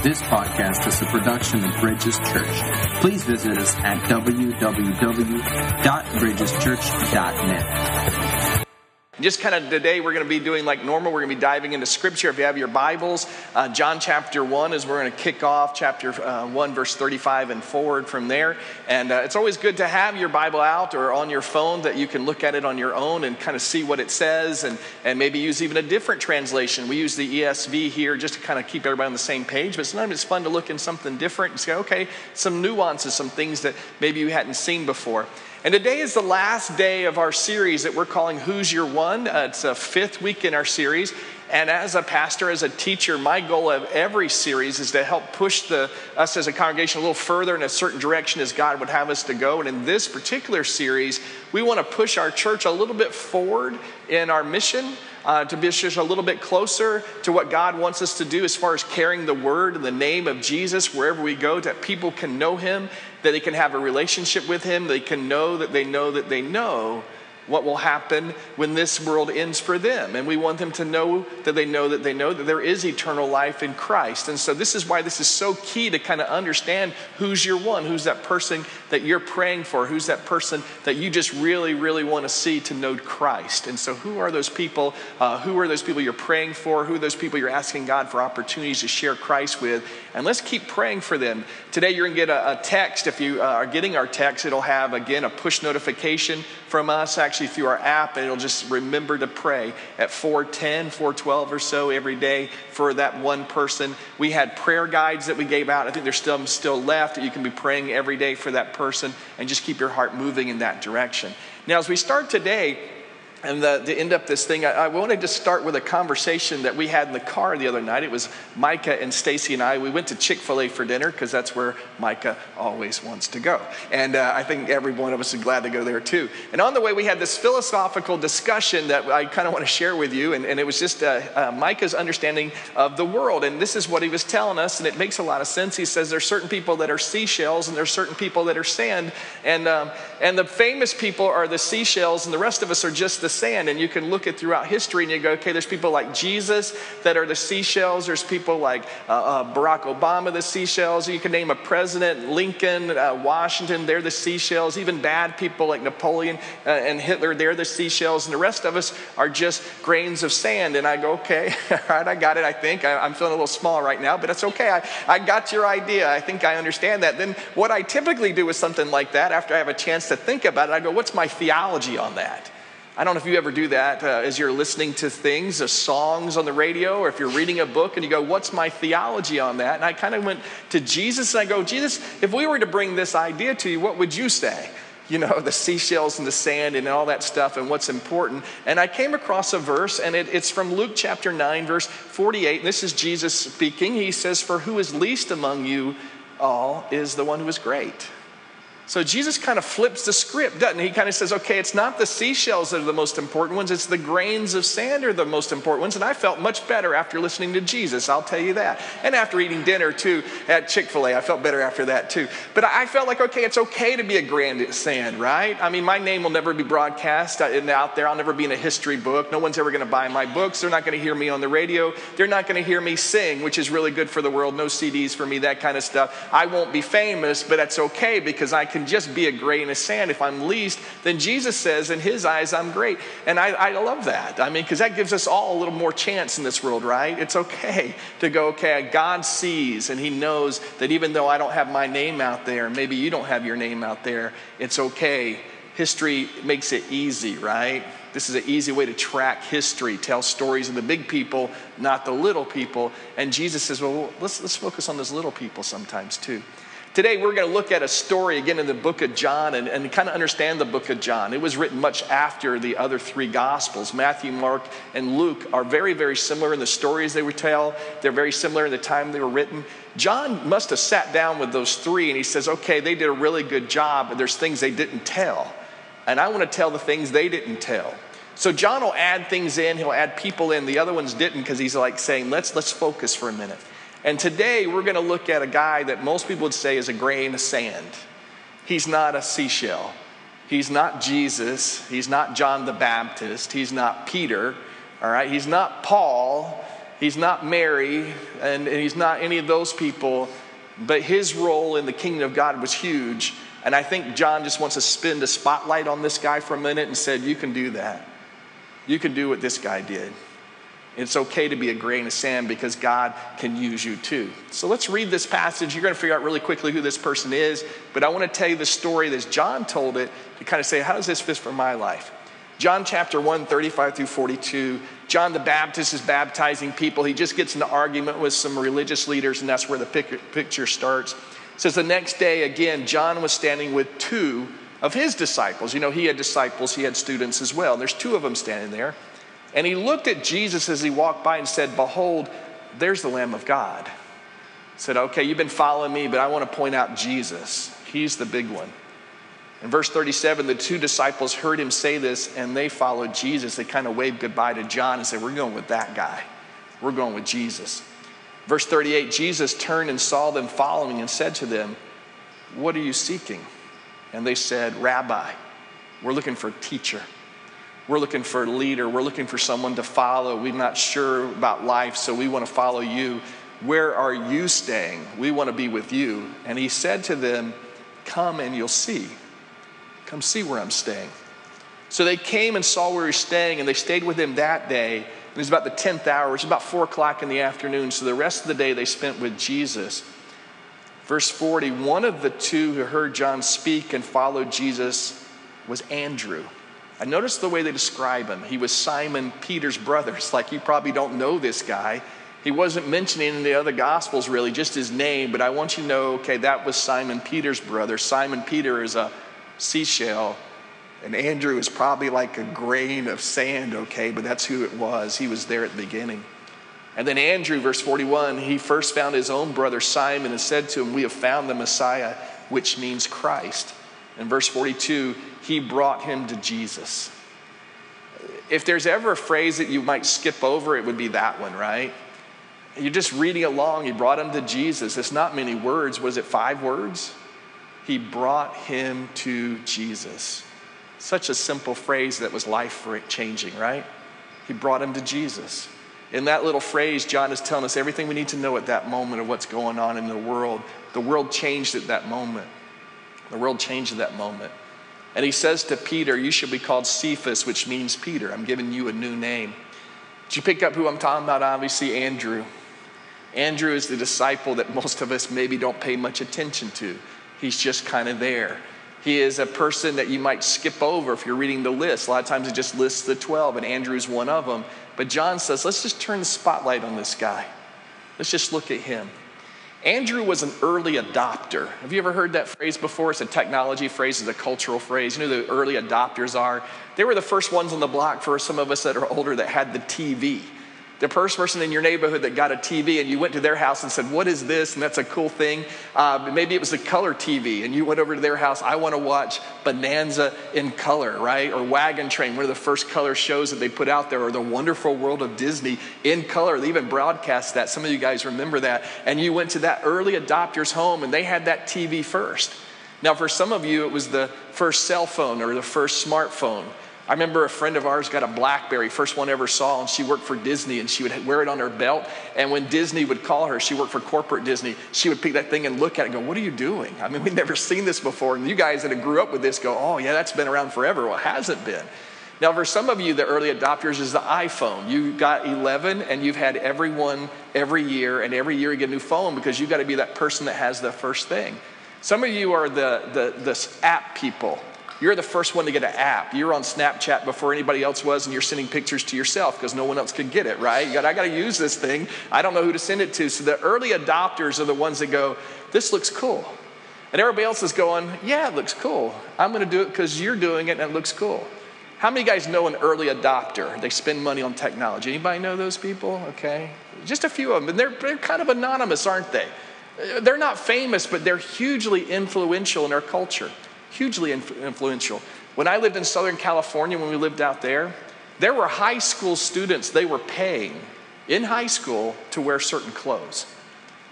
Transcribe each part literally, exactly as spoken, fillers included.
This podcast is a production of Bridges Church. Please visit us at w w w dot bridges church dot net. Just kind of today, we're going to be doing like normal. We're going to be diving into Scripture. If you have your Bibles, uh, John chapter one is we're going to kick off chapter uh, one, verse thirty-five and forward from there. And uh, it's always good to have your Bible out or on your phone that you can look at it on your own and kind of see what it says and, and maybe use even a different translation. We use the E S V here just to kind of keep everybody on the same page. But sometimes it's fun to look in something different and say, okay, some nuances, some things that maybe you hadn't seen before. And today is the last day of our series that we're calling Who's Your One? Uh, it's a fifth week in our series. And as a pastor, as a teacher, my goal of every series is to help push the, us as a congregation a little further in a certain direction as God would have us to go. And in this particular series, we want to push our church a little bit forward in our mission, uh, to be just a little bit closer to what God wants us to do as far as carrying the word and the name of Jesus wherever we go, that people can know him, that they can have a relationship with him, they can know that they know that they know what will happen when this world ends for them. And we want them to know that they know that they know that there is eternal life in Christ. And so this is why this is so key to kind of understand who's your one, who's that person that you're praying for, who's that person that you just really, really want to see to know Christ. And so who are those people? Uh, who are those people you're praying for? Who are those people you're asking God for opportunities to share Christ with? And let's keep praying for them. Today you're going to get a, a text. If you uh, are getting our text, it'll have, again, a push notification from us actually through our app, and it'll just remember to pray at four ten, four twelve or so every day for that one person. We had prayer guides that we gave out. I think there's still still left that you can be praying every day for that person, and just keep your heart moving in that direction. Now, as we start today, and the, to end up this thing, I, I wanted to start with a conversation that we had in the car the other night. It was Micah and Stacy and I. We went to Chick-fil-A for dinner because that's where Micah always wants to go. And uh, I think every one of us is glad to go there too. And on the way, we had this philosophical discussion that I kind of want to share with you. And, and it was just uh, uh, Micah's understanding of the world. And this is what he was telling us, and it makes a lot of sense. He says there's certain people that are seashells and there's certain people that are sand. And, um, and the famous people are the seashells, and the rest of us are just the sand. And you can look at throughout history and you go, okay, there's people like Jesus that are the seashells. There's people like uh, uh, Barack Obama, the seashells. You can name a president, Lincoln, uh, Washington, they're the seashells. Even bad people like Napoleon uh, and Hitler, they're the seashells. And the rest of us are just grains of sand. And I go, okay, all right, I got it, I think. I, I'm feeling a little small right now, but that's okay. I, I got your idea. I think I understand that. Then what I typically do with something like that, after I have a chance to think about it, I go, what's my theology on that? I don't know if you ever do that uh, as you're listening to things, uh, songs on the radio, or if you're reading a book and you go, what's my theology on that? And I kind of went to Jesus and I go, Jesus, if we were to bring this idea to you, what would you say? You know, the seashells and the sand and all that stuff and what's important. And I came across a verse, and it, it's from Luke chapter nine, verse forty-eight. And this is Jesus speaking. He says, for who is least among you all is the one who is great. So Jesus kind of flips the script, doesn't he? He kind of says, okay, it's not the seashells that are the most important ones. It's the grains of sand are the most important ones. And I felt much better after listening to Jesus, I'll tell you that. And after eating dinner, too, at Chick-fil-A, I felt better after that, too. But I felt like, okay, it's okay to be a grain of sand, right? I mean, my name will never be broadcast out there. I'll never be in a history book. No one's ever going to buy my books. They're not going to hear me on the radio. They're not going to hear me sing, which is really good for the world. No C Ds for me, that kind of stuff. I won't be famous, but that's okay because I can just be a grain of sand. If I'm least, then Jesus says in his eyes I'm great. And I, I love that. I mean, because that gives us all a little more chance in this world, right? It's okay to go, okay, God sees and he knows that even though I don't have my name out there, maybe you don't have your name out there, it's okay. History makes it easy, right? This is an easy way to track history, tell stories of the big people, not the little people. And Jesus says, well, let's, let's focus on those little people sometimes too. Today, we're going to look at a story again in the book of John and, and kind of understand the book of John. It was written much after the other three Gospels. Matthew, Mark, and Luke are very, very similar in the stories they would tell. They're very similar in the time they were written. John must have sat down with those three and he says, okay, they did a really good job, but there's things they didn't tell. And I want to tell the things they didn't tell. So John will add things in. He'll add people in. The other ones didn't because he's like saying, let's, let's focus for a minute. And today we're going to look at a guy that most people would say is a grain of sand. He's not a seashell. He's not Jesus. He's not John the Baptist. He's not Peter. All right. He's not Paul. He's not Mary, and, and he's not any of those people, but his role in the kingdom of God was huge. And I think John just wants to spin the spotlight on this guy for a minute and said, you can do that. You can do what this guy did. It's okay to be a grain of sand because God can use you too. So let's read this passage. You're going to figure out really quickly who this person is, but I want to tell you the story as John told it to kind of say, how does this fit for my life? John chapter one, thirty-five through forty-two. John the Baptist is baptizing people. He just gets in an argument with some religious leaders, and that's where the picture starts. It says the next day, again, John was standing with two of his disciples. You know, he had disciples, he had students as well. There's two of them standing there. And he looked at Jesus as he walked by and said, behold, there's the Lamb of God. He said, okay, you've been following me, but I want to point out Jesus. He's the big one. In verse thirty-seven, the two disciples heard him say this, and they followed Jesus. They kind of waved goodbye to John and said, we're going with that guy. We're going with Jesus. Verse thirty-eight, Jesus turned and saw them following and said to them, what are you seeking? And they said, Rabbi, we're looking for a teacher. We're looking for a leader. We're looking for someone to follow. We're not sure about life, so we want to follow you. Where are you staying? We want to be with you. And he said to them, come and you'll see. Come see where I'm staying. So they came and saw where he was staying, and they stayed with him that day. It was about the tenth hour. It was about four o'clock in the afternoon. So the rest of the day they spent with Jesus. Verse forty, one of the two who heard John speak and followed Jesus was Andrew. I noticed the way they describe him. He was Simon Peter's brother. It's like you probably don't know this guy. He wasn't mentioning in the other Gospels really, just his name. But I want you to know, okay, that was Simon Peter's brother. Simon Peter is a seashell, and Andrew is probably like a grain of sand, okay? But that's who it was. He was there at the beginning. And then Andrew, verse forty-one, he first found his own brother Simon and said to him, we have found the Messiah, which means Christ. In verse forty-two, he brought him to Jesus. If there's ever a phrase that you might skip over, it would be that one, right? You're just reading along. He brought him to Jesus. It's not many words. Was it five words? He brought him to Jesus. Such a simple phrase that was life-changing, right? He brought him to Jesus. In that little phrase, John is telling us everything we need to know at that moment of what's going on in the world. The world changed at that moment. The world changed at that moment. And he says to Peter, you should be called Cephas, which means Peter. I'm giving you a new name. Did you pick up who I'm talking about? Obviously, Andrew. Andrew is the disciple that most of us maybe don't pay much attention to. He's just kind of there. He is a person that you might skip over if you're reading the list. A lot of times it just lists the twelve, and Andrew's one of them. But John says, let's just turn the spotlight on this guy. Let's just look at him. Andrew was an early adopter. Have you ever heard that phrase before? It's a technology phrase, it's a cultural phrase. You know who the early adopters are? They were the first ones on the block for some of us that are older that had the T V. The first person in your neighborhood that got a T V, and you went to their house and said, what is this? And that's a cool thing. Uh, maybe it was a color T V, and you went over to their house. I want to watch Bonanza in color, right? Or Wagon Train, one of the first color shows that they put out there, or The Wonderful World of Disney in color. They even broadcast that. Some of you guys remember that. And you went to that early adopter's home, and they had that T V first. Now, for some of you, it was the first cell phone or the first smartphone. I remember a friend of ours got a BlackBerry, first one I ever saw, and she worked for Disney, and she would wear it on her belt. And when Disney would call her, she worked for corporate Disney, she would pick that thing and look at it and go, what are you doing? I mean, we've never seen this before. And you guys that grew up with this go, oh yeah, that's been around forever. Well, it hasn't been. Now, for some of you, the early adopters is the iPhone. You got eleven, and you've had every one every year, and every year you get a new phone because you've got to be that person that has the first thing. Some of you are the, the, the app people. You're the first one to get an app. You're on Snapchat before anybody else was, and you're sending pictures to yourself because no one else could get it, right? You got, I got to use this thing. I don't know who to send it to. So the early adopters are the ones that go, this looks cool. And everybody else is going, yeah, it looks cool. I'm going to do it because you're doing it and it looks cool. How many guys know an early adopter? They spend money on technology. Anybody know those people? Okay. Just a few of them. And they're, they're kind of anonymous, aren't they? They're not famous, but they're hugely influential in our culture. Hugely influential. When I lived in Southern California, when we lived out there, there were high school students they were paying in high school to wear certain clothes.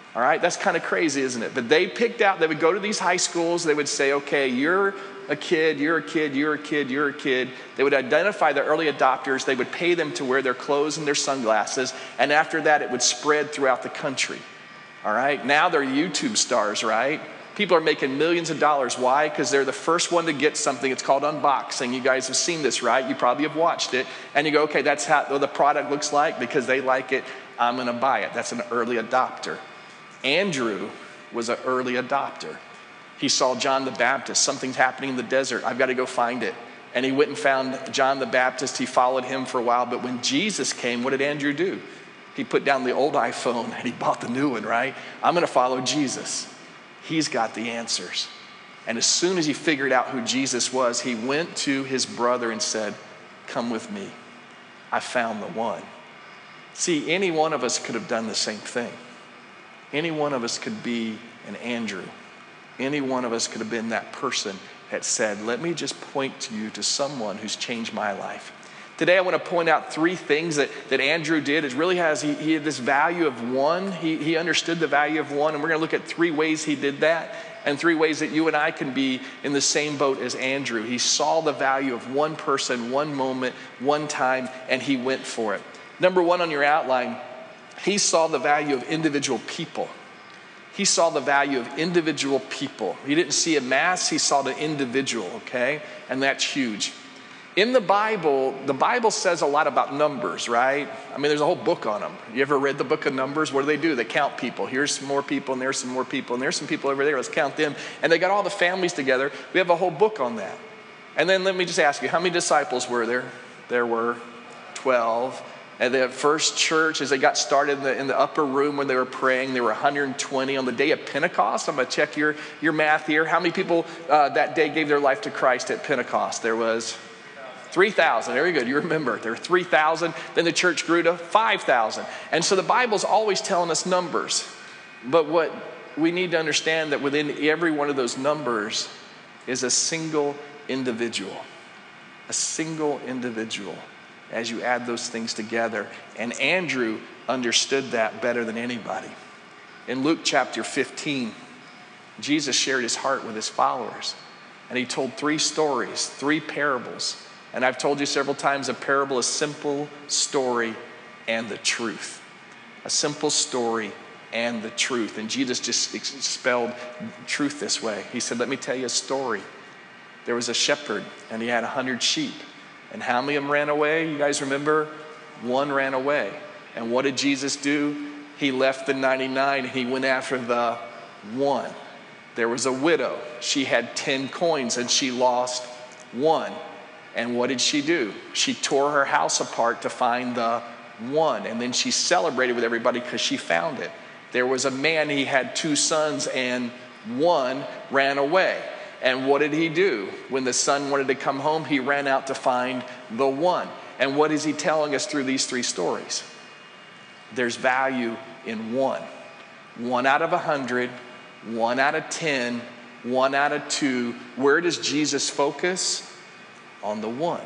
All right, that's kind of crazy, isn't it? But they picked out, they would go to these high schools, they would say, okay, you're a kid, you're a kid, you're a kid, you're a kid. They would identify the early adopters, they would pay them to wear their clothes and their sunglasses, and after that it would spread throughout the country. All right, now they're YouTube stars, right? People are making millions of dollars. Why? Because they're the first one to get something. It's called unboxing. You guys have seen this, right? You probably have watched it. And you go, okay, that's how the product looks like. Because they like it, I'm going to buy it. That's an early adopter. Andrew was an early adopter. He saw John the Baptist. Something's happening in the desert. I've got to go find it. And he went and found John the Baptist. He followed him for a while. But when Jesus came, what did Andrew do? He put down the old iPhone and he bought the new one, right? I'm going to follow Jesus. He's got the answers. And as soon as he figured out who Jesus was, he went to his brother and said, come with me. I found the one. See, any one of us could have done the same thing. Any one of us could be an Andrew. Any one of us could have been that person that said, let me just point to you to someone who's changed my life. Today I want to point out three things that, that Andrew did. It really has, he, he had this value of one. He, he understood the value of one, and we're going to look at three ways he did that, and three ways that you and I can be in the same boat as Andrew. He saw the value of one person, one moment, one time, and he went for it. Number one on your outline, he saw the value of individual people. He saw the value of individual people. He didn't see a mass, he saw the individual, okay? And that's huge. In the Bible, the Bible says a lot about numbers, right? I mean, there's a whole book on them. You ever read the book of Numbers? What do they do? They count people. Here's some more people, and there's some more people, and there's some people over there. Let's count them. And they got all the families together. We have a whole book on that. And then let me just ask you, how many disciples were there? There were twelve. And the first church, as they got started in the, in the upper room when they were praying, there were one hundred twenty. On the day of Pentecost, I'm going to check your, your math here. How many people uh, that day gave their life to Christ at Pentecost? There was three thousand. Very good. You remember. There were three thousand. Then the church grew to five thousand. And so the Bible's always telling us numbers. But what we need to understand that within every one of those numbers is a single individual. A single individual. As you add those things together. And Andrew understood that better than anybody. In Luke chapter fifteen, Jesus shared his heart with his followers. And he told three stories, three parables. And I've told you several times, a parable is simple story and the truth. A simple story and the truth. And Jesus just spelled truth this way. He said, let me tell you a story. There was a shepherd and he had a hundred sheep. And how many of them ran away? You guys remember? One ran away. And what did Jesus do? He left the ninety-nine and he went after the one. There was a widow. She had ten coins and she lost one. And what did she do? She tore her house apart to find the one. And then she celebrated with everybody because she found it. There was a man, he had two sons and one ran away. And what did he do? When the son wanted to come home, he ran out to find the one. And what is he telling us through these three stories? There's value in one. One out of a hundred, one out of ten, one out of two. Where does Jesus focus? On the one.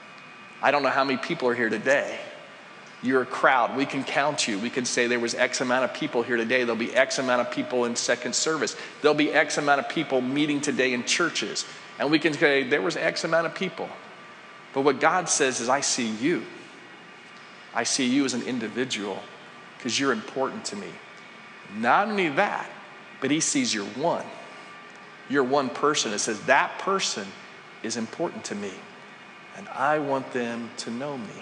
I don't know how many people are here today. You're a crowd. We can count you. We can say there was X amount of people here today. There'll be X amount of people in second service. There'll be X amount of people meeting today in churches. And we can say there was X amount of people. But what God says is, I see you. I see you as an individual because you're important to me. Not only that, but he sees you're one. You're one person. It says that person is important to me. And I want them to know me.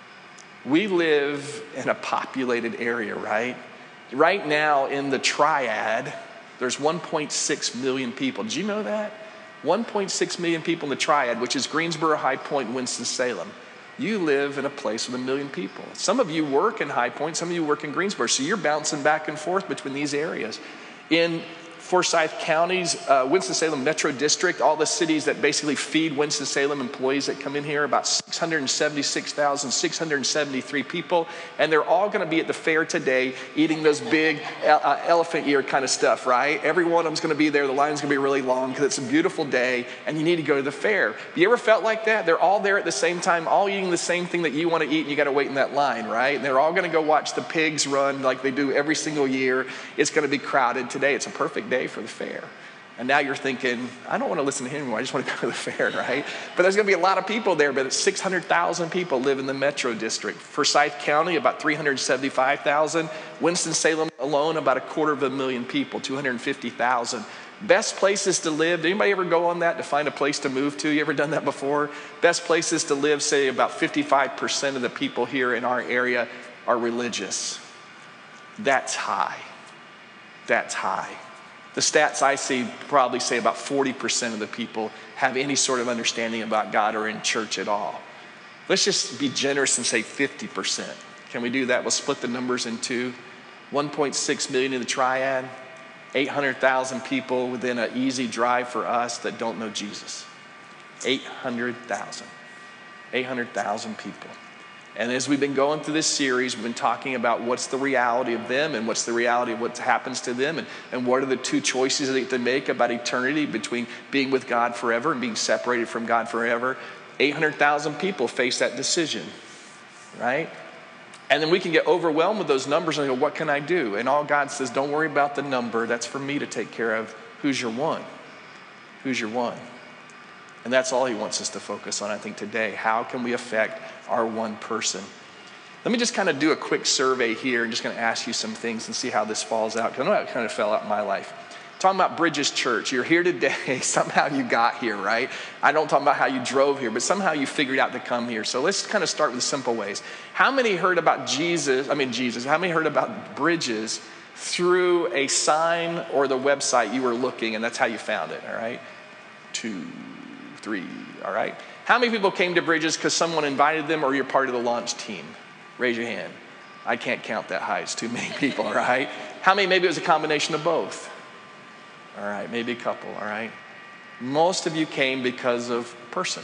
We live in a populated area, right? Right now in the triad, there's one point six million people. Did you know that? one point six million people in the triad, which is Greensboro, High Point, and Winston-Salem. You live in a place with a million people. Some of you work in High Point, some of you work in Greensboro, so you're bouncing back and forth between these areas. In Forsyth County's uh, Winston-Salem Metro District, all the cities that basically feed Winston-Salem employees that come in here, about six hundred seventy-six thousand six hundred seventy-three people. And they're all going to be at the fair today eating those big uh, elephant ear kind of stuff, right? Every one of them's going to be there. The line's going to be really long because it's a beautiful day and you need to go to the fair. You ever felt like that? They're all there at the same time, all eating the same thing that you want to eat, and you got to wait in that line, right? And they're all going to go watch the pigs run like they do every single year. It's going to be crowded today. It's a perfect day for the fair. And now you're thinking, I don't want to listen to him anymore. I just want to go to the fair, right? But there's going to be a lot of people there, but it's six hundred thousand people live in the Metro District. Forsyth County, about three hundred seventy-five thousand. Winston-Salem alone, about a quarter of a million people, two hundred fifty thousand. Best places to live. Did anybody ever go on that to find a place to move to? You ever done that before? Best places to live, say about fifty-five percent of the people here in our area are religious. That's high. That's high. The stats I see probably say about forty percent of the people have any sort of understanding about God or in church at all. Let's just be generous and say fifty percent. Can we do that? We'll split the numbers in two. one point six million in the Triad, eight hundred thousand people within an easy drive for us that don't know Jesus. eight hundred thousand. eight hundred thousand people. And as we've been going through this series, we've been talking about what's the reality of them and what's the reality of what happens to them, and, and what are the two choices that they make about eternity between being with God forever and being separated from God forever. eight hundred thousand people face that decision, right? And then we can get overwhelmed with those numbers and go, what can I do? And all God says, don't worry about the number. That's for me to take care of. Who's your one? Who's your one? And that's all he wants us to focus on, I think, today. How can we affect our one person? Let me just kind of do a quick survey here and just going to ask you some things and see how this falls out. Because I know how it kind of fell out in my life. Talking about Bridges Church. You're here today. Somehow you got here, right? I don't talk about how you drove here, but somehow you figured out to come here. So let's kind of start with simple ways. How many heard about Jesus? I mean, Jesus. How many heard about Bridges through a sign or the website you were looking, and that's how you found it, all right? Two, three, all right? How many people came to Bridges because someone invited them or you're part of the launch team? Raise your hand. I can't count that high. It's too many people, all right? How many? Maybe it was a combination of both. All right, maybe a couple, all right? Most of you came because of person.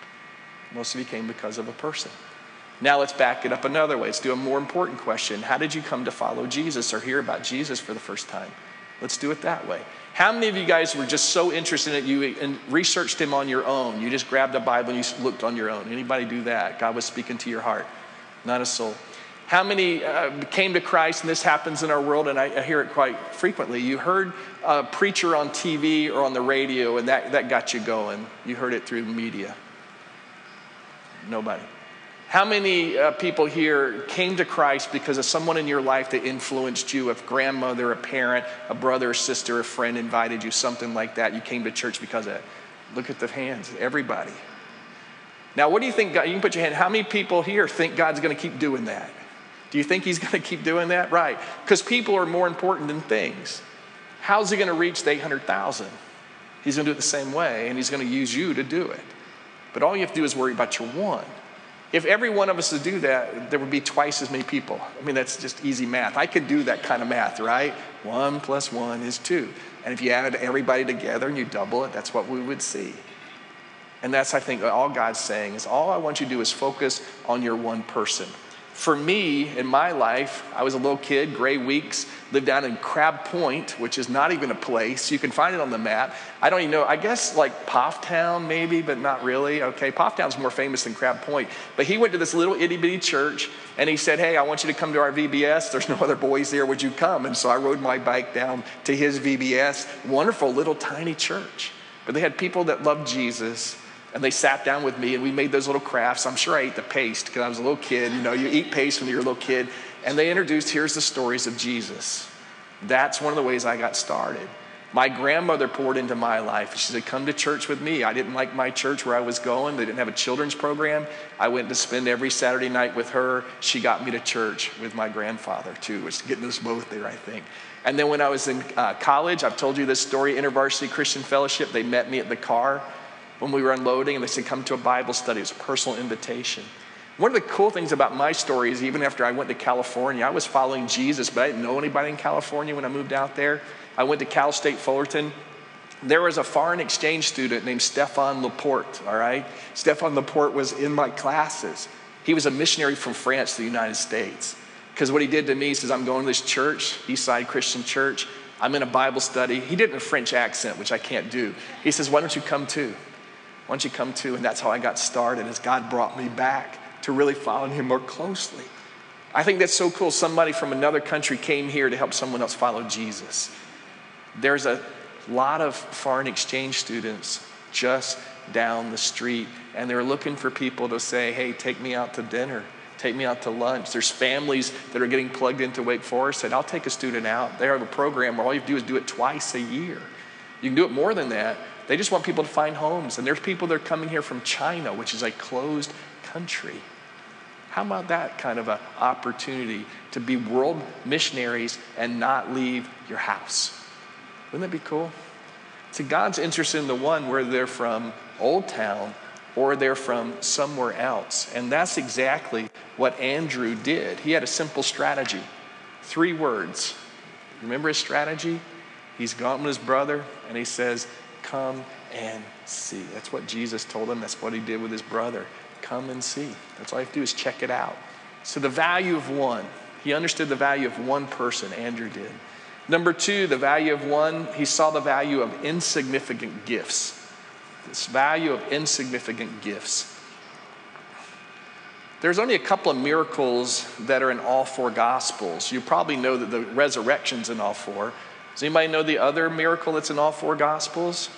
Most of you came because of a person. Now let's back it up another way. Let's do a more important question. How did you come to follow Jesus or hear about Jesus for the first time? Let's do it that way. How many of you guys were just so interested in it, you researched him on your own? You just grabbed a Bible and you looked on your own. Anybody do that? God was speaking to your heart. Not a soul. How many uh, came to Christ, and this happens in our world, and I, I hear it quite frequently. You heard a preacher on T V or on the radio, and that, that got you going. You heard it through the media. Nobody. How many uh, people here came to Christ because of someone in your life that influenced you? A grandmother, a parent, a brother, a sister, a friend invited you, something like that. You came to church because of it. Look at the hands, everybody. Now, what do you think, God, you can put your hand, how many people here think God's going to keep doing that? Do you think he's going to keep doing that? Right. Because people are more important than things. How's he going to reach the eight hundred thousand? He's going to do it the same way, and he's going to use you to do it. But all you have to do is worry about your one. If every one of us would do that, there would be twice as many people. I mean, that's just easy math. I could do that kind of math, right? One plus one is two. And if you add everybody together and you double it, that's what we would see. And that's, I think, all God's saying is all I want you to do is focus on your one person. For me, in my life, I was a little kid, Gray Weeks, lived down in Crab Point, which is not even a place. You can find it on the map. I don't even know, I guess like Pofftown maybe, but not really. Okay, Pofftown's more famous than Crab Point. But he went to this little itty bitty church and he said, hey, I want you to come to our V B S. There's no other boys there, would you come? And so I rode my bike down to his V B S. Wonderful little tiny church. But they had people that loved Jesus. And they sat down with me and we made those little crafts. I'm sure I ate the paste because I was a little kid. You know, you eat paste when you're a little kid. And they introduced, here's the stories of Jesus. That's one of the ways I got started. My grandmother poured into my life. She said, come to church with me. I didn't like my church where I was going. They didn't have a children's program. I went to spend every Saturday night with her. She got me to church with my grandfather too, which is getting us both there, I think. And then when I was in uh, college, I've told you this story, InterVarsity Christian Fellowship, they met me at the car when we were unloading, and they said, come to a Bible study. It was a personal invitation. One of the cool things about my story is even after I went to California, I was following Jesus, but I didn't know anybody in California when I moved out there. I went to Cal State Fullerton. There was a foreign exchange student named Stefan Laporte, all right? Stefan Laporte was in my classes. He was a missionary from France to the United States. Because what he did to me, he says, I'm going to this church, Eastside Christian Church. I'm in a Bible study. He did it in a French accent, which I can't do. He says, why don't you come too? Why don't you come too? And that's how I got started, as God brought me back to really following him more closely. I think that's so cool. Somebody from another country came here to help someone else follow Jesus. There's a lot of foreign exchange students just down the street, and they're looking for people to say, hey, take me out to dinner, take me out to lunch. There's families that are getting plugged into Wake Forest, and I'll take a student out. They have a program where all you have to do is do it twice a year. You can do it more than that. They just want people to find homes, and there's people that are coming here from China, which is a closed country. How about that kind of an opportunity to be world missionaries and not leave your house? Wouldn't that be cool? See, God's interested in the one where they're from Old Town or they're from somewhere else. And that's exactly what Andrew did. He had a simple strategy. Three words. Remember his strategy? He's gone with his brother and he says, come and see. That's what Jesus told him. That's what he did with his brother. Come and see. That's all you have to do is check it out. So the value of one. He understood the value of one person, Andrew did. Number two, the value of one, he saw the value of insignificant gifts. This value of insignificant gifts. There's only a couple of miracles that are in all four Gospels. You probably know that the resurrection's in all four. Does anybody know the other miracle that's in all four Gospels?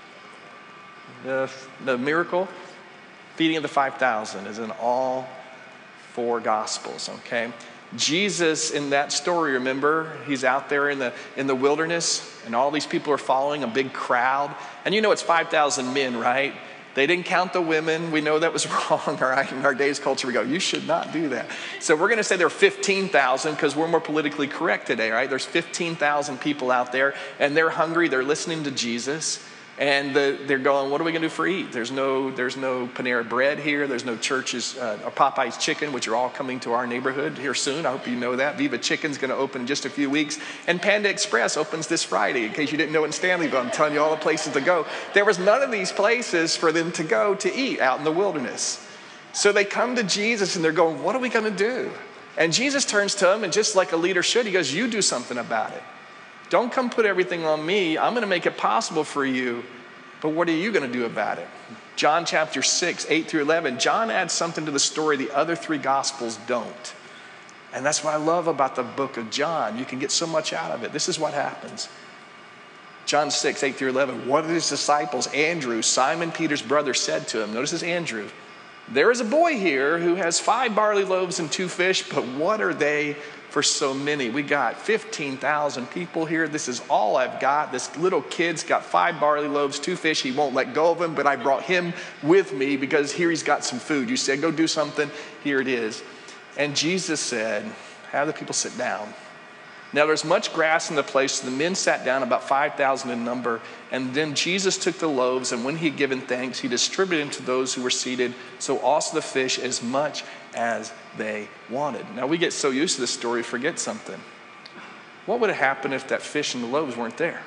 The, the miracle? Feeding of the five thousand is in all four Gospels, okay? Jesus, in that story, remember, he's out there in the in the wilderness, and all these people are following, a big crowd. And you know it's five thousand men, right? They didn't count the women. We know that was wrong, all right? In our day's culture, we go, you should not do that. So we're going to say there are fifteen thousand because we're more politically correct today, right? There's fifteen thousand people out there, and they're hungry. They're listening to Jesus. And the, they're going, what are we going to do for eat? There's no, there's no Panera Bread here. There's no Church's, uh, or Popeye's Chicken, which are all coming to our neighborhood here soon. I hope you know that. Viva Chicken's going to open in just a few weeks. And Panda Express opens this Friday, in case you didn't know in Stanleyville. I'm telling you all the places to go. There was none of these places for them to go to eat out in the wilderness. So they come to Jesus and they're going, what are we going to do? And Jesus turns to them, and just like a leader should, he goes, you do something about it. Don't come put everything on me. I'm going to make it possible for you. But what are you going to do about it? John chapter six, eight through eleven. John adds something to the story the other three Gospels don't. And that's what I love about the book of John. You can get so much out of it. This is what happens. John six, eight through eleven. One of his disciples, Andrew, Simon Peter's brother, said to him, notice this Andrew, there is a boy here who has five barley loaves and two fish, but what are they for so many? We got fifteen thousand people here. This is all I've got. This little kid's got five barley loaves, two fish. He won't let go of them, but I brought him with me because here he's got some food. You said, go do something. Here it is. And Jesus said, have the people sit down. Now there's much grass in the place, so the men sat down, about five thousand in number. And then Jesus took the loaves, and when he had given thanks, he distributed them to those who were seated, so also the fish, as much as they wanted. Now we get so used to this story, forget something. What would have happened if that fish and the loaves weren't there?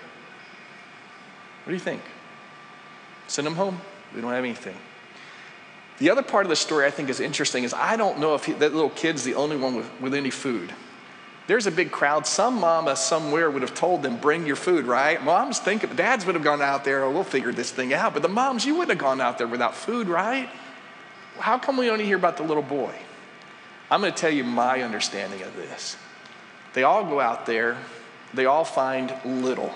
What do you think? Send them home. We don't have anything. The other part of the story I think is interesting is I don't know if he, that little kid's the only one with, with any food. There's a big crowd. Some mama somewhere would have told them, bring your food, right? Moms think, dads would have gone out there, oh, we'll figure this thing out. But the moms, you wouldn't have gone out there without food, right? How come we only hear about the little boy? I'm going to tell you my understanding of this. They all go out there. They all find little.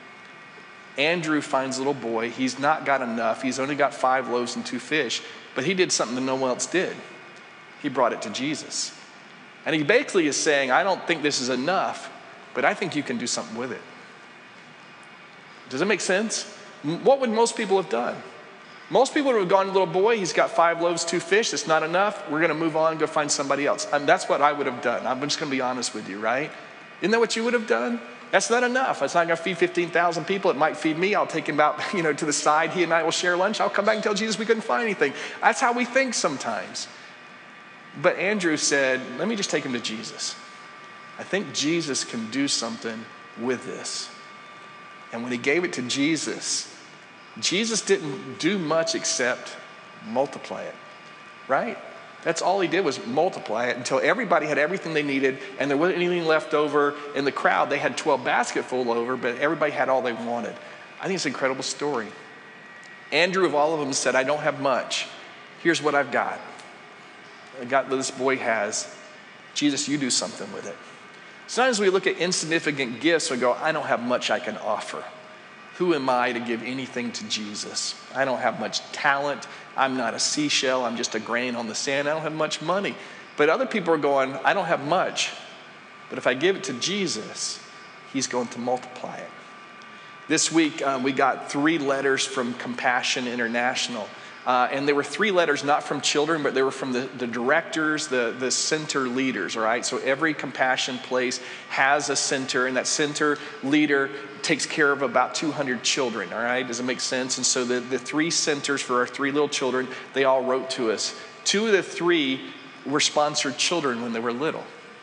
Andrew finds a little boy. He's not got enough. He's only got five loaves and two fish. But he did something that no one else did. He brought it to Jesus. And he basically is saying, I don't think this is enough, but I think you can do something with it. Does it make sense? What would most people have done? Most people would have gone, little boy, he's got five loaves, two fish. That's not enough. We're going to move on, go find somebody else. And that's what I would have done. I'm just going to be honest with you, right? Isn't that what you would have done? That's not enough. It's not going to feed fifteen thousand people. It might feed me. I'll take him out, you know, to the side. He and I will share lunch. I'll come back and tell Jesus we couldn't find anything. That's how we think sometimes. But Andrew said, let me just take him to Jesus. I think Jesus can do something with this. And when he gave it to Jesus, Jesus didn't do much except multiply it, right? That's all he did was multiply it until everybody had everything they needed and there wasn't anything left over in the crowd. They had twelve baskets full over, but everybody had all they wanted. I think it's an incredible story. Andrew, of all of them, said, I don't have much. Here's what I've got. I got what this boy has. Jesus, you do something with it. Sometimes we look at insignificant gifts and go, I don't have much I can offer. Who am I to give anything to Jesus? I don't have much talent. I'm not a seashell. I'm just a grain on the sand. I don't have much money. But other people are going, I don't have much. But if I give it to Jesus, he's going to multiply it. This week, um, we got three letters from Compassion International. Uh, and there were three letters, not from children, but they were from the, the directors, the, the center leaders, all right? So every Compassion place has a center, and that center leader takes care of about two hundred children, all right? Does it make sense? And so the, the three centers for our three little children, they all wrote to us. Two of the three were sponsored children when they were little.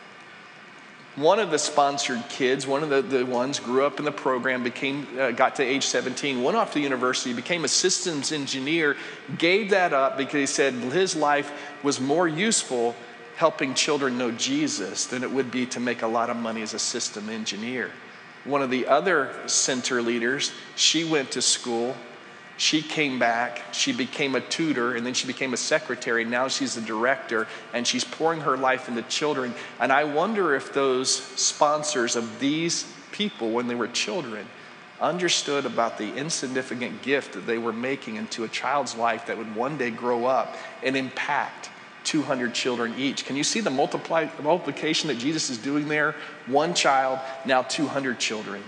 One of the sponsored kids, one of the, the ones grew up in the program, became uh, got to age seventeen, went off to university, became a systems engineer, gave that up because he said his life was more useful helping children know Jesus than it would be to make a lot of money as a system engineer. One of the other center leaders, she went to school. She came back, she became a tutor, and then she became a secretary. Now she's a director, and she's pouring her life into children. And I wonder if those sponsors of these people, when they were children, understood about the insignificant gift that they were making into a child's life that would one day grow up and impact two hundred children each. Can you see the multiply, multiplication that Jesus is doing there? One child, now two hundred children.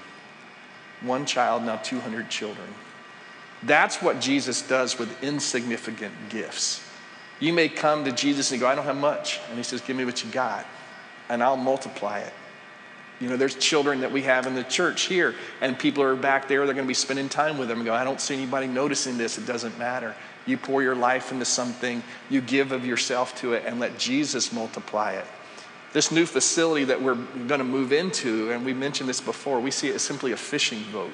One child, now two hundred children. That's what Jesus does with insignificant gifts. You may come to Jesus and go, I don't have much. And he says, give me what you got, and I'll multiply it. You know, there's children that we have in the church here, and people are back there, they're going to be spending time with them and go, I don't see anybody noticing this. It doesn't matter. You pour your life into something, you give of yourself to it, and let Jesus multiply it. This new facility that we're going to move into, and we mentioned this before, we see it as simply a fishing boat.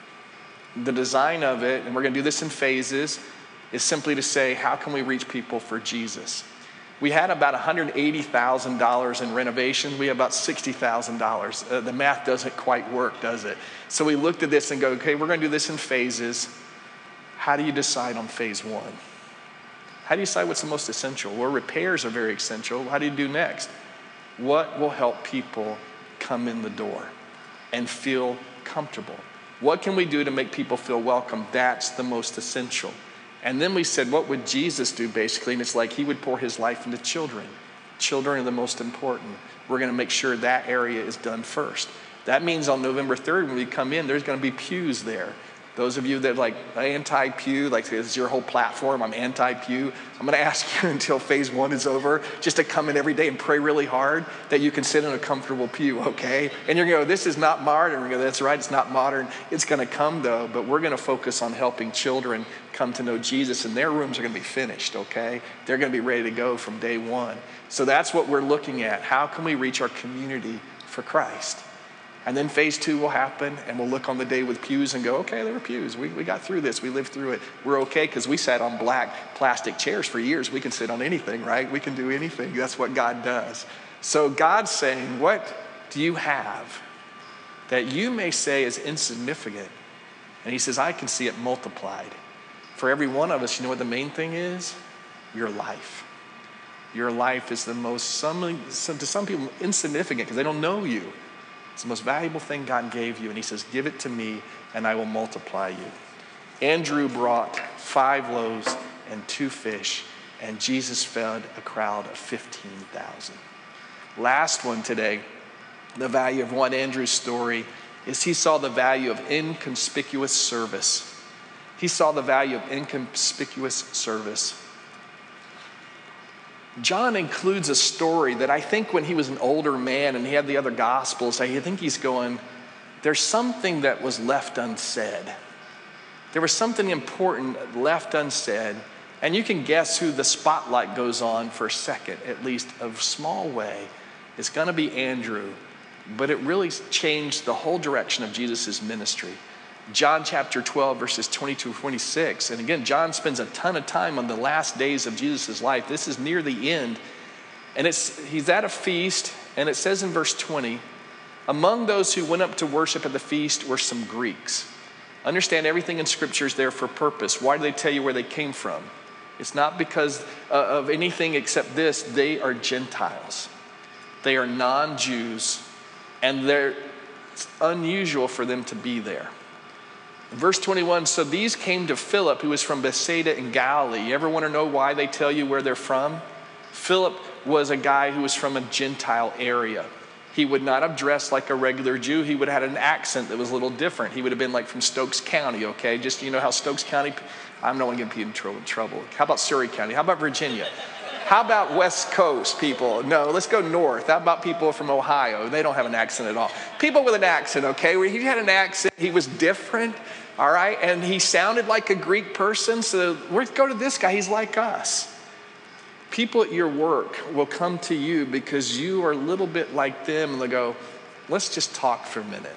The design of it, and we're going to do this in phases, is simply to say, how can we reach people for Jesus? We had about one hundred eighty thousand dollars in renovations. We have about sixty thousand dollars. Uh, the math doesn't quite work, does it? So we looked at this and go, okay, we're going to do this in phases. How do you decide on phase one? How do you decide what's the most essential? Well, repairs are very essential. How do you do next? What will help people come in the door and feel comfortable? What can we do to make people feel welcome? That's the most essential. And then we said, what would Jesus do basically? And it's like he would pour his life into children. Children are the most important. We're going to make sure that area is done first. That means on November third, when we come in, there's going to be pews there. Those of you that like anti-pew, like this is your whole platform, I'm anti-pew. I'm going to ask you until phase one is over just to come in every day and pray really hard that you can sit in a comfortable pew, okay? And you're going to go, this is not modern. We're going to go, that's right, it's not modern. It's going to come though, but we're going to focus on helping children come to know Jesus, and their rooms are going to be finished, okay? They're going to be ready to go from day one. So that's what we're looking at. How can we reach our community for Christ? And then phase two will happen, and we'll look on the day with pews and go, okay, there were pews. We, we got through this. We lived through it. We're okay because we sat on black plastic chairs for years. We can sit on anything, right? We can do anything. That's what God does. So God's saying, what do you have that you may say is insignificant? And he says, I can see it multiplied. For every one of us, you know what the main thing is? Your life. Your life is the most, some, some, to some people, insignificant because they don't know you. It's the most valuable thing God gave you. And he says, give it to me and I will multiply you. Andrew brought five loaves and two fish, and Jesus fed a crowd of fifteen thousand. Last one today, the value of one Andrew's story is he saw the value of inconspicuous service. He saw the value of inconspicuous service. John includes a story that I think when he was an older man and he had the other gospels, I think he's going, there's something that was left unsaid. There was something important left unsaid And you can guess who the spotlight goes on for a second, at least a small way. It's going to be Andrew, but it really changed the whole direction of Jesus' ministry. John chapter twelve, verses twenty-two to twenty-six. And again, John spends a ton of time on the last days of Jesus' life. This is near the end. And it's he's at a feast, and it says in verse twenty, among those who went up to worship at the feast were some Greeks. Understand, everything in Scripture is there for a purpose. Why do they tell you where they came from? It's not because uh, of anything except this. They are Gentiles. They are non-Jews, and they're, it's unusual for them to be there. In verse twenty-one, so these came to Philip, who was from Bethsaida in Galilee. You ever want to know why they tell you where they're from? Philip was a guy who was from a Gentile area. He would not have dressed like a regular Jew. He would have had an accent that was a little different. He would have been like from Stokes County, okay? Just, you know how Stokes County, I don't want to get people in trouble. How about Surrey County? How about Virginia? How about West Coast people? No, let's go north. How about people from Ohio? They don't have an accent at all. People with an accent, okay? He had an accent. He was different, all right? And he sounded like a Greek person. So let's go to this guy. He's like us. People at your work will come to you because you are a little bit like them, and they'll go, let's just talk for a minute.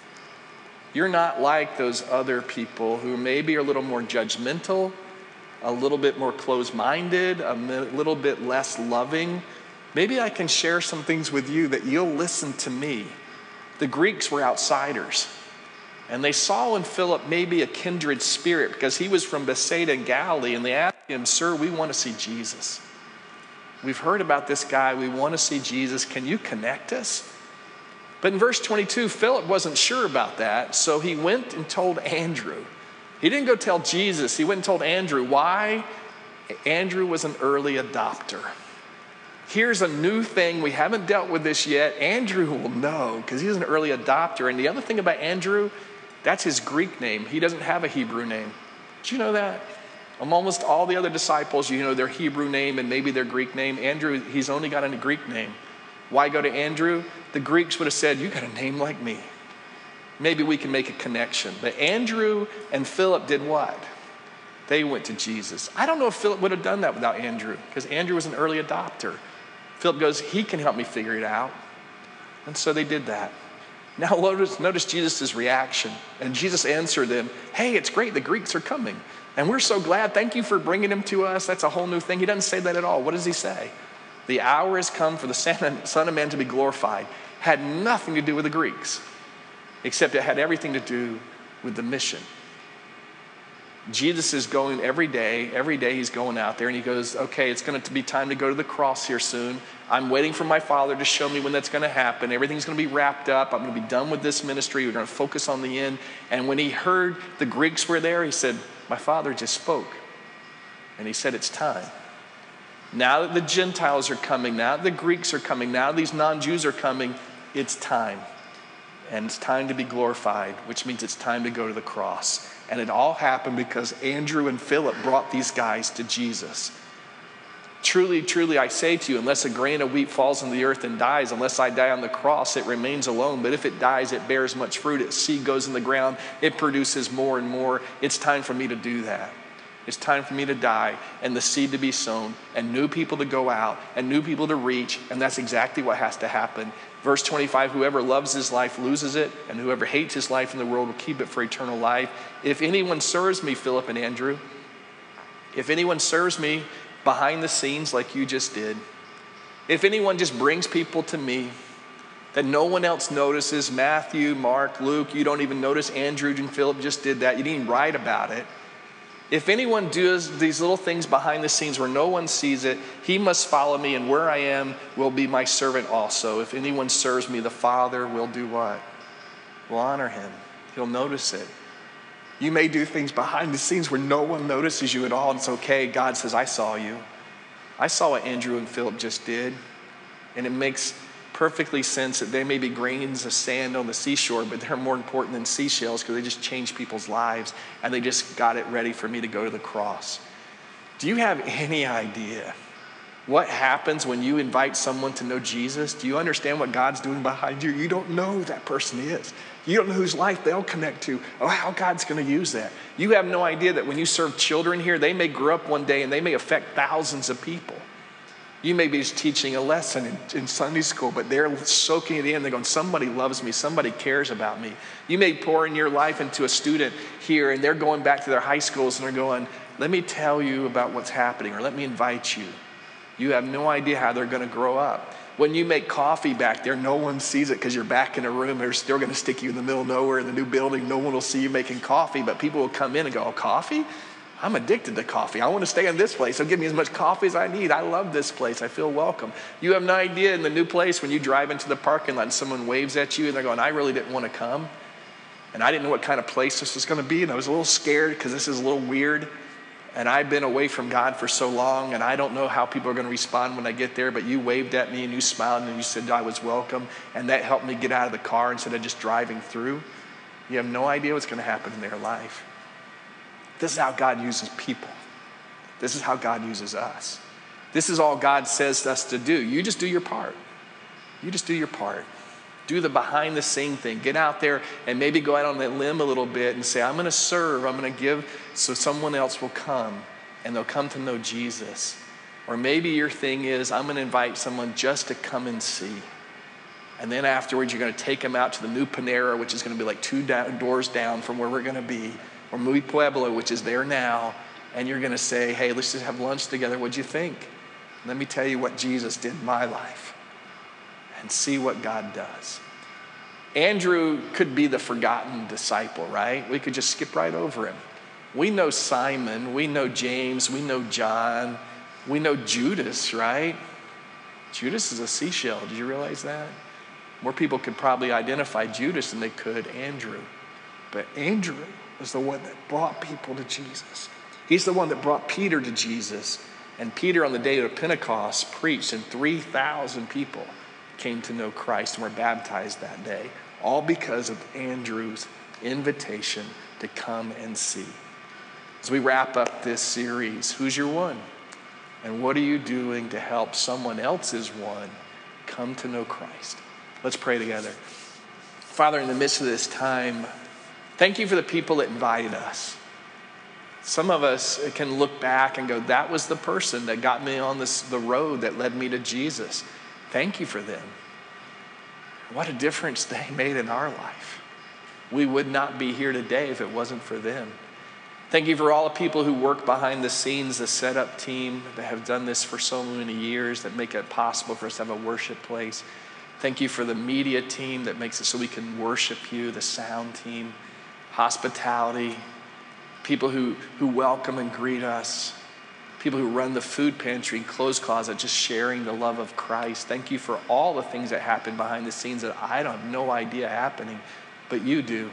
You're not like those other people who maybe are a little more judgmental, a little bit more closed-minded, a little bit less loving. Maybe I can share some things with you that you'll listen to me. The Greeks were outsiders, and they saw in Philip maybe a kindred spirit because he was from Bethsaida in Galilee, and they asked him, sir, we want to see Jesus. We've heard about this guy. We want to see Jesus. Can you connect us? But in verse twenty-two, Philip wasn't sure about that, so he went and told Andrew. He didn't go tell Jesus. He went and told Andrew. Why? Andrew was an early adopter. Here's a new thing. We haven't dealt with this yet. Andrew will know because he's an early adopter. And the other thing about Andrew, that's his Greek name. He doesn't have a Hebrew name. Did you know that? Um, almost all the other disciples, you know their Hebrew name and maybe their Greek name. Andrew, he's only got a Greek name. Why go to Andrew? The Greeks would have said, you got a name like me. Maybe we can make a connection. But Andrew and Philip did what? They went to Jesus. I don't know if Philip would have done that without Andrew because Andrew was an early adopter. Philip goes, he can help me figure it out. And so they did that. Now notice, notice Jesus' reaction. And Jesus answered them, hey, it's great. The Greeks are coming. And we're so glad. Thank you for bringing him to us. That's a whole new thing. He doesn't say that at all. What does he say? The hour has come for the Son of Man to be glorified. Had nothing to do with the Greeks, except it had everything to do with the mission. Jesus is going every day. Every day he's going out there and he goes, okay, it's going to be time to go to the cross here soon. I'm waiting for my Father to show me when that's going to happen. Everything's going to be wrapped up. I'm going to be done with this ministry. We're going to focus on the end. And when he heard the Greeks were there, he said, my Father just spoke. And he said, it's time. Now that the Gentiles are coming, now that the Greeks are coming, now these non-Jews are coming, it's time. And it's time to be glorified, which means it's time to go to the cross. And it all happened because Andrew and Philip brought these guys to Jesus. Truly, truly, I say to you, unless a grain of wheat falls in the earth and dies, unless I die on the cross, it remains alone. But if it dies, it bears much fruit. Its seed goes in the ground. It produces more and more. It's time for me to do that. It's time for me to die and the seed to be sown and new people to go out and new people to reach. And that's exactly what has to happen. Verse twenty-five, whoever loves his life loses it, and whoever hates his life in the world will keep it for eternal life. If anyone serves me, Philip and Andrew, if anyone serves me behind the scenes like you just did, if anyone just brings people to me that no one else notices, Matthew, Mark, Luke, you don't even notice Andrew and Philip just did that. You didn't even write about it. If anyone does these little things behind the scenes where no one sees it, he must follow me, and where I am will be my servant also. If anyone serves me, the Father will do what? Will honor him. He'll notice it. You may do things behind the scenes where no one notices you at all, and it's okay. God says, I saw you. I saw what Andrew and Philip just did, and it makes perfectly sense that they may be grains of sand on the seashore, but they're more important than seashells because they just change people's lives, and they just got it ready for me to go to the cross. Do you have any idea what happens when you invite someone to know Jesus? Do you understand what God's doing behind you? You don't know who that person is. You don't know whose life they'll connect to or how God's going to use that. You have no idea that when you serve children here, they may grow up one day and they may affect thousands of people. You may be just teaching a lesson in, in Sunday school, but they're soaking it in. They're going, somebody loves me. Somebody cares about me. You may pour in your life into a student here, and they're going back to their high schools, and they're going, let me tell you about what's happening, or let me invite you. You have no idea how they're going to grow up. When you make coffee back there, no one sees it because you're back in a room. They're still going to stick you in the middle of nowhere in the new building. No one will see you making coffee, but people will come in and go, oh, coffee? I'm addicted to coffee. I want to stay in this place. So give me as much coffee as I need. I love this place. I feel welcome. You have no idea in the new place when you drive into the parking lot and someone waves at you and they're going, I really didn't want to come. And I didn't know what kind of place this was going to be. And I was a little scared because this is a little weird. And I've been away from God for so long, and I don't know how people are going to respond when I get there, but you waved at me and you smiled and you said I was welcome, and that helped me get out of the car instead of just driving through. You have no idea what's going to happen in their life. This is how God uses people. This is how God uses us. This is all God says to us to do. You just do your part. You just do your part. Do the behind the scene thing. Get out there and maybe go out on that limb a little bit and say, I'm going to serve, I'm going to give so someone else will come and they'll come to know Jesus. Or maybe your thing is, I'm going to invite someone just to come and see. And then afterwards, you're going to take them out to the new Panera, which is going to be like two down, doors down from where we're going to be, or Muy Pueblo, which is there now. And you're going to say, hey, let's just have lunch together. What'd you think? Let me tell you what Jesus did in my life. And see what God does. Andrew could be the forgotten disciple, right? We could just skip right over him. We know Simon, we know James, we know John, we know Judas, right? Judas is a seashell. Did you realize that? More people could probably identify Judas than they could Andrew. But Andrew is the one that brought people to Jesus. He's the one that brought Peter to Jesus. And Peter on the day of Pentecost preached, and three thousand people came to know Christ and were baptized that day, all because of Andrew's invitation to come and see. As we wrap up this series, who's your one? And what are you doing to help someone else's one come to know Christ? Let's pray together. Father, in the midst of this time, thank you for the people that invited us. Some of us can look back and go, that was the person that got me on this, the road that led me to Jesus. Thank you for them. What a difference they made in our life. We would not be here today if it wasn't for them. Thank you for all the people who work behind the scenes, the setup team that have done this for so many years, that make it possible for us to have a worship place. Thank you for the media team that makes it so we can worship you, the sound team, hospitality, people who, who welcome and greet us, people who run the food pantry and clothes closet, just sharing the love of Christ. Thank you for all the things that happen behind the scenes that I don't have no idea happening, but you do.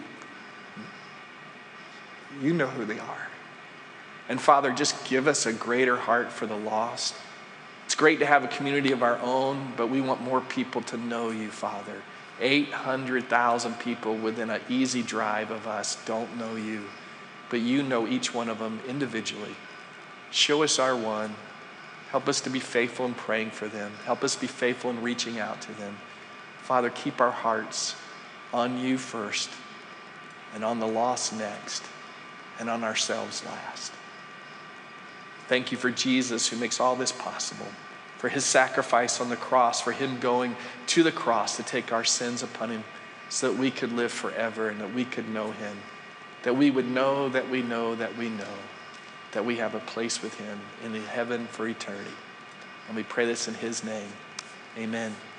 You know who they are. And Father, just give us a greater heart for the lost. It's great to have a community of our own, but we want more people to know you, Father. eight hundred thousand people within an easy drive of us don't know you, but you know each one of them individually. Show us our one. Help us to be faithful in praying for them. Help us be faithful in reaching out to them. Father, keep our hearts on you first, and on the lost next, and on ourselves last. Thank you for Jesus, who makes all this possible, for his sacrifice on the cross, for him going to the cross to take our sins upon him so that we could live forever and that we could know him, that we would know that we know that we know that we have a place with him in heaven for eternity. And we pray this in his name. Amen.